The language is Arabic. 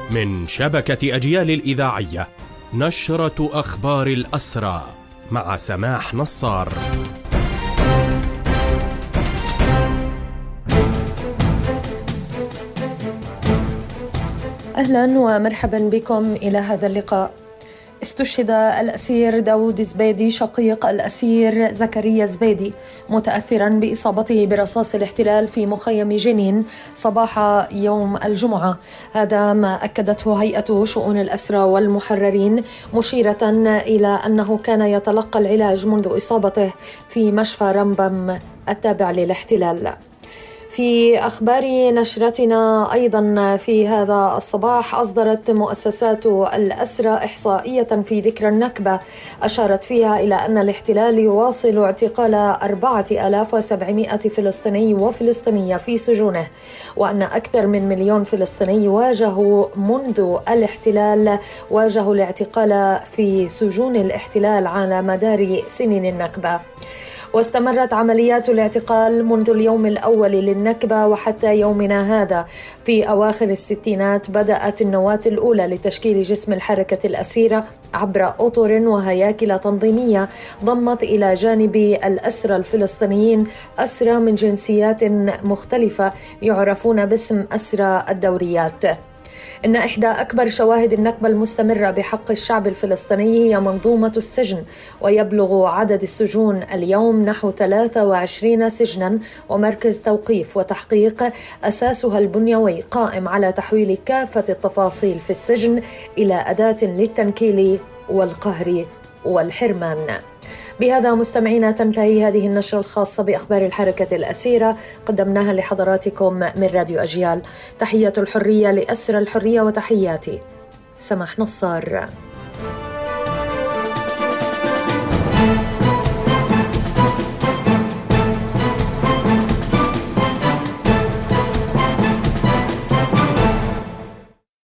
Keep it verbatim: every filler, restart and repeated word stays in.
من شبكة أجيال الإذاعية، نشرة أخبار الأسرى مع سماح نصار. أهلا ومرحبا بكم إلى هذا اللقاء. استشهد الأسير داود زبيدي شقيق الأسير زكريا زبيدي متأثرا بإصابته برصاص الاحتلال في مخيم جنين صباح يوم الجمعة. هذا ما أكدته هيئة شؤون الأسرى والمحررين، مشيرة إلى أنه كان يتلقى العلاج منذ إصابته في مشفى رمبم التابع للاحتلال. في أخبار نشرتنا أيضا في هذا الصباح، أصدرت مؤسسات الأسرى إحصائية في ذكرى النكبة أشارت فيها إلى أن الاحتلال يواصل اعتقال أربعة آلاف وسبعمائة فلسطيني وفلسطينية في سجونه، وأن أكثر من مليون فلسطيني واجهوا منذ الاحتلال واجهوا الاعتقال في سجون الاحتلال على مدار سنين النكبة. واستمرت عمليات الاعتقال منذ اليوم الأول للنكبة وحتى يومنا هذا. في أواخر الستينات بدأت النواة الأولى لتشكيل جسم الحركة الأسيرة عبر أطر وهياكل تنظيمية ضمت إلى جانب الأسرى الفلسطينيين أسرى من جنسيات مختلفة يعرفون باسم أسرى الدوريات. إن إحدى أكبر شواهد النكبة المستمرة بحق الشعب الفلسطيني هي منظومة السجن، ويبلغ عدد السجون اليوم نحو ثلاثة وعشرين سجنا ومركز توقيف وتحقيق أساسها البنيوي قائم على تحويل كافة التفاصيل في السجن إلى أداة للتنكيل والقهر والحرمان. بهذا مستمعينا تنتهي هذه النشرة الخاصة بأخبار الحركة الأسيرة، قدمناها لحضراتكم من راديو أجيال. تحية الحرية لأسرى الحرية، وتحياتي سماح نصار.